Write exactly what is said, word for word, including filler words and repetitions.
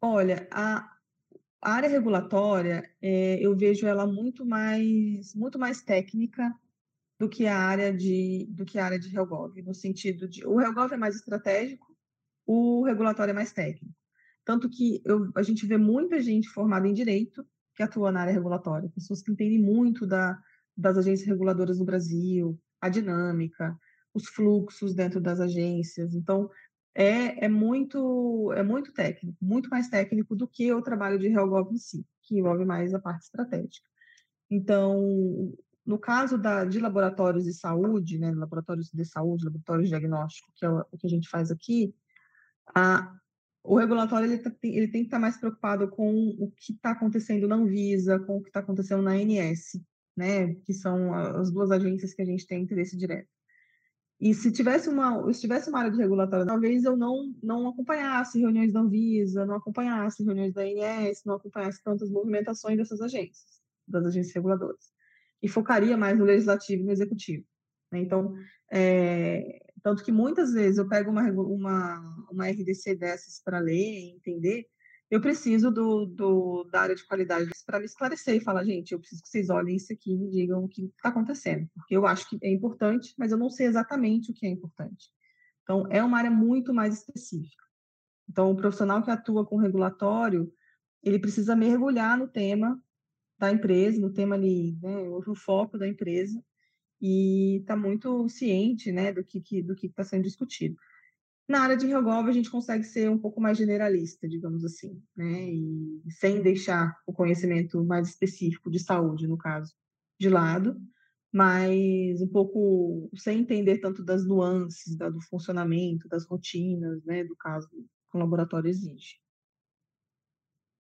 Olha, a a área regulatória, eh, eu vejo ela muito mais muito mais técnica do que a área de do que a área de Helgov, no sentido de o Helgov é mais estratégico, o regulatório é mais técnico. Tanto que eu a gente vê muita gente formada em direito que atua na área regulatória, pessoas que entendem muito da das agências reguladoras no Brasil, a dinâmica, os fluxos dentro das agências. Então, é é muito é muito técnico, muito mais técnico do que o trabalho de Helgov em si, que envolve mais a parte estratégica. Então, no caso da de laboratórios de saúde, né, laboratórios de saúde, laboratórios de diagnóstico, que é o o que a gente faz aqui, a o regulatório ele tá ele tem que estar mais preocupado com o que está acontecendo na Anvisa, com o que está acontecendo na A N S, né, que são a as duas agências que a gente tem interesse direto. E se tivesse uma se tivesse uma área de regulatório, talvez eu não não acompanhasse reuniões da Anvisa, não acompanhasse reuniões da A N S, não acompanhasse tantas movimentações dessas agências, das agências reguladoras. E focaria mais no legislativo e no executivo, né. Então, eh, tanto que muitas vezes eu pego uma regu uma uma R D C dessas para ler e entender, eu preciso do do da área de qualidade para me esclarecer e falar: "Gente, eu preciso que vocês olhem isso aqui e me digam o que está acontecendo, porque eu acho que é importante, mas eu não sei exatamente o que é importante". Então, é uma área muito mais específica. Então, o profissional que atua com regulatório, ele precisa mergulhar no tema da empresa, no tema ali, né, no foco da empresa, e tá muito ciente, né, do que que do que está sendo discutido. Na área de Helgov, a gente consegue ser um pouco mais generalista, digamos assim, né, e sem deixar o conhecimento mais específico de saúde, no caso, de lado, mas um pouco sem entender tanto das nuances da do funcionamento, das rotinas, né, do caso que o laboratório exige.